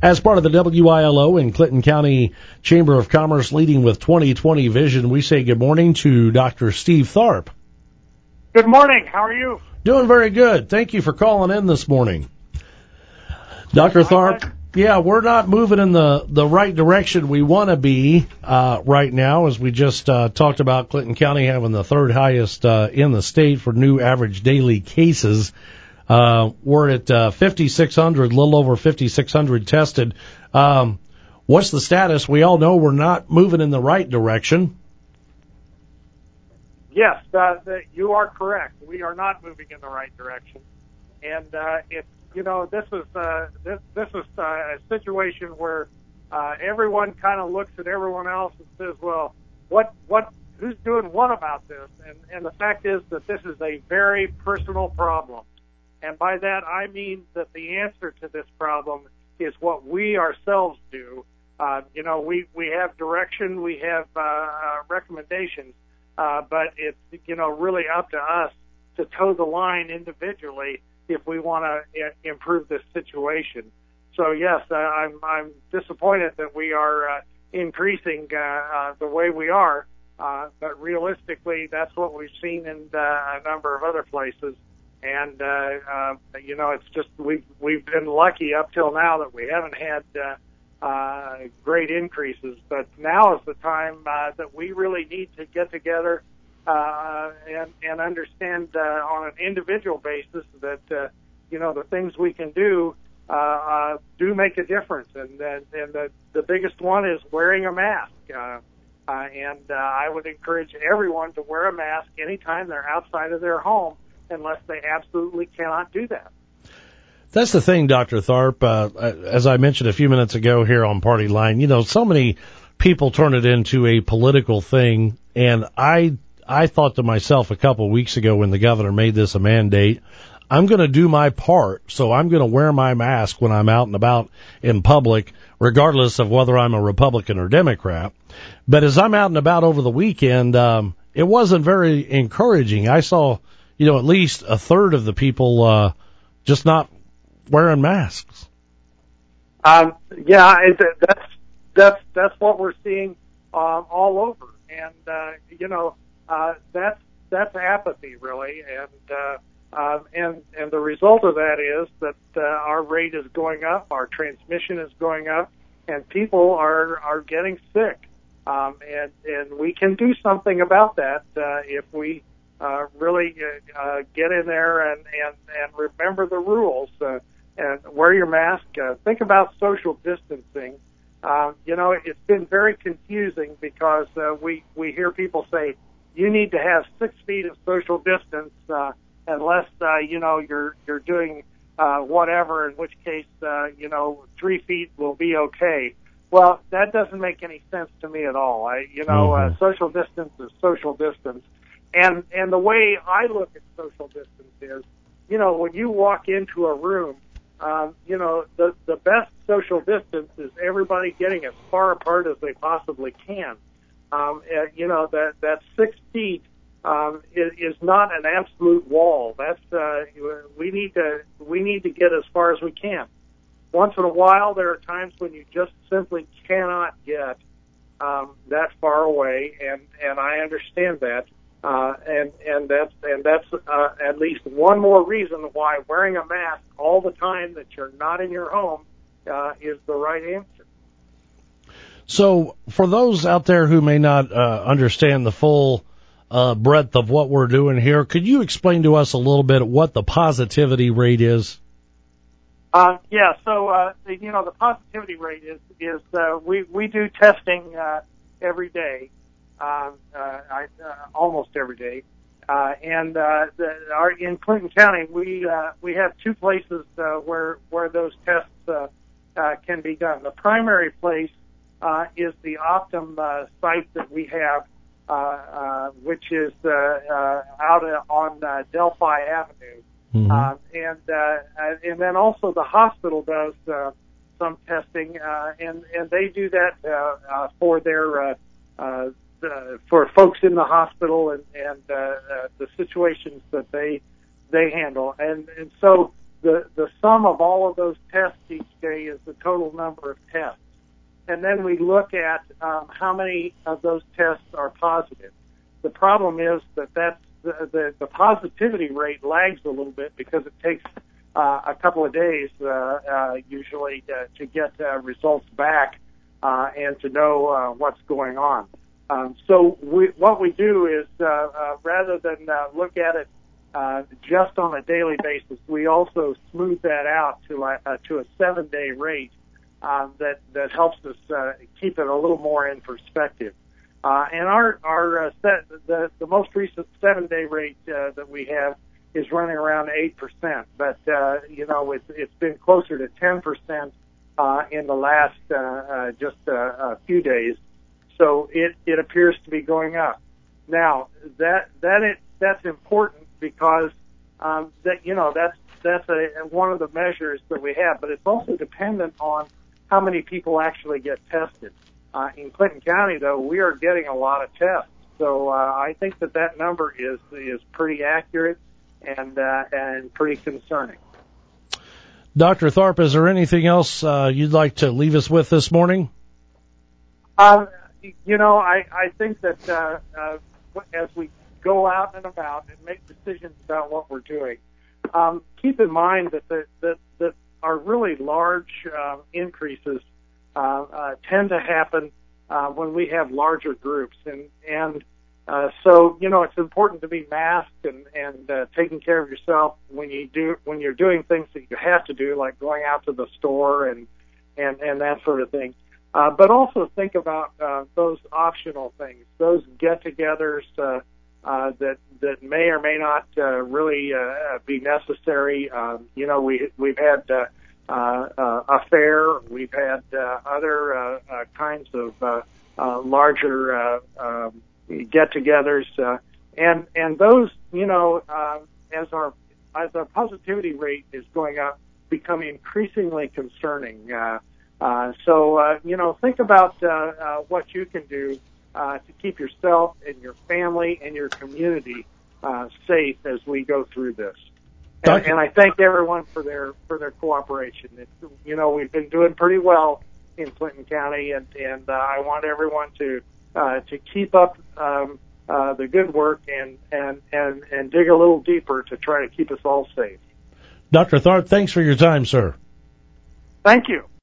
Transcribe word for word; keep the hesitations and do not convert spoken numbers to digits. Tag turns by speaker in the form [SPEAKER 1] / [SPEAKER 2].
[SPEAKER 1] As part of the W I L O and Clinton County Chamber of Commerce leading with twenty twenty vision, we say good morning to Doctor Steve Tharp.
[SPEAKER 2] Good morning. How are you?
[SPEAKER 1] Doing very good. Thank you for calling in this morning. Doctor Tharp, yeah, we're not moving in the, the right direction we want to be uh, right now, as we just uh, talked about Clinton County having the third highest uh, in the state for new average daily cases. Uh, we're at uh, fifty-six hundred, a little over fifty-six hundred tested. Um, what's the status? We all know we're not moving in the right direction.
[SPEAKER 2] Yes, uh, the, you are correct. We are not moving in the right direction. And uh, it's, you know, this is uh, this this is uh, a situation where uh, everyone kind of looks at everyone else and says, "Well, what what who's doing what about this?" And and the fact is that this is a very personal problem. And by that, I mean that the answer to this problem is what we ourselves do. Uh, you know, we, we have direction, we have uh, uh, recommendations, uh, but it's, you know, really up to us to toe the line individually if we want to I- improve this situation. So, yes, uh, I'm, I'm disappointed that we are uh, increasing uh, uh, the way we are, uh, but realistically, that's what we've seen in uh, a number of other places. And, uh, uh, you know, it's just we've, we've been lucky up till now that we haven't had uh, uh, great increases. But now is the time uh, that we really need to get together uh, and, and understand uh, on an individual basis that, uh, you know, the things we can do uh, uh, do make a difference. And, and, and the, the biggest one is wearing a mask. Uh, uh, and uh, I would encourage everyone to wear a mask anytime they're outside of their home, unless they absolutely cannot do that.
[SPEAKER 1] That's the thing, Doctor Tharp. Uh, as I mentioned a few minutes ago here on Party Line, you know, so many people turn it into a political thing, and I I thought to myself a couple of weeks ago when the governor made this a mandate, I'm going to do my part, so I'm going to wear my mask when I'm out and about in public, regardless of whether I'm a Republican or Democrat. But as I'm out and about over the weekend, um, it wasn't very encouraging. I saw, you know, at least a third of the people uh, just not wearing masks.
[SPEAKER 2] Um, yeah, it, that's that's that's what we're seeing um, all over, and uh, you know, uh, that's that's apathy really, and uh, uh, and and the result of that is that uh, our rate is going up, our transmission is going up, and people are are getting sick, um, and and we can do something about that uh, if we. Uh, really uh, uh, get in there and, and, and remember the rules uh, and wear your mask. Uh, think about social distancing. Uh, you know, it's been very confusing because uh, we, we hear people say you need to have six feet of social distance uh, unless, uh, you know, you're, you're doing uh, whatever, in which case, uh, you know, three feet will be okay. Well, that doesn't make any sense to me at all. I, you know, mm-hmm. uh, social distance is social distance. And and the way I look at social distance is, you know, when you walk into a room, um, you know, the the best social distance is everybody getting as far apart as they possibly can. Um, and, you know, that that six feet um, is, is not an absolute wall. That's uh, we need to we need to get as far as we can. Once in a while, there are times when you just simply cannot get um, that far away, and and I understand that. Uh, and, and that's, and that's, uh, at least one more reason why wearing a mask all the time that you're not in your home, uh, is the right answer.
[SPEAKER 1] So for those out there who may not, uh, understand the full, uh, breadth of what we're doing here, could you explain to us a little bit what the positivity rate is?
[SPEAKER 2] Uh, yeah, so, uh, you know, the positivity rate is, is, uh, we, we do testing, uh, every day. Uh, uh, I, uh, almost every day, uh, and uh, the, our, in Clinton County, we uh, we have two places uh, where where those tests uh, uh, can be done. The primary place uh, is the Optum uh, site that we have, uh, uh, which is uh, uh, out on uh, Delphi Avenue, mm-hmm. uh, and uh, and then also the hospital does uh, some testing, uh, and and they do that uh, uh, for their uh, uh, Uh, for folks in the hospital and, and uh, uh, the situations that they they handle. And, and so the, the sum of all of those tests each day is the total number of tests. And then we look at um, how many of those tests are positive. The problem is that that's the, the, the positivity rate lags a little bit because it takes uh, a couple of days uh, uh, usually to, to get uh, results back uh, and to know uh, what's going on. Um, so we, what we do is uh, uh, rather than uh, look at it uh, just on a daily basis, we also smooth that out to a, uh, to a seven-day rate. Uh, that that helps us uh, keep it a little more in perspective. Uh, and our our uh, set, the the most recent seven day rate uh, that we have is running around eight percent. But uh, you know it's it's been closer to ten percent uh, in the last uh, uh, just uh, a few days. So it it appears to be going up. Now that that it that's important because um, that you know that's that's a, one of the measures that we have, but it's also dependent on how many people actually get tested. Uh, in Clinton County, though, we are getting a lot of tests. So uh, I think that that number is is pretty accurate and uh, and pretty concerning.
[SPEAKER 1] Doctor Tharp, is there anything else uh, you'd like to leave us with this morning?
[SPEAKER 2] Um, you know, I, I think that uh, uh, as we go out and about and make decisions about what we're doing, um, keep in mind that the, that that our really large uh, increases uh, uh, tend to happen uh, when we have larger groups, and and uh, so you know it's important to be masked and and uh, taking care of yourself when you do when you're doing things that you have to do, like going out to the store and and and that sort of thing. Uh, but also think about uh, those optional things, those get-togethers uh, uh, that that may or may not uh, really uh, be necessary. Um, you know, we we've had uh, uh, uh, a fair, we've had uh, other uh, uh, kinds of uh, uh, larger uh, um, get-togethers, uh, and and those, you know, uh, as our as our positivity rate is going up, become increasingly concerning. Uh, uh, so uh, you know, think about uh, uh, what you can do Uh, to keep yourself and your family and your community uh, safe as we go through this. And, and I thank everyone for their for their cooperation. It's, you know, we've been doing pretty well in Clinton County, and and uh, I want everyone to uh, to keep up um, uh, the good work and, and and and dig a little deeper to try to keep us all safe.
[SPEAKER 1] Doctor Tharp, thanks for your time, sir.
[SPEAKER 2] Thank you.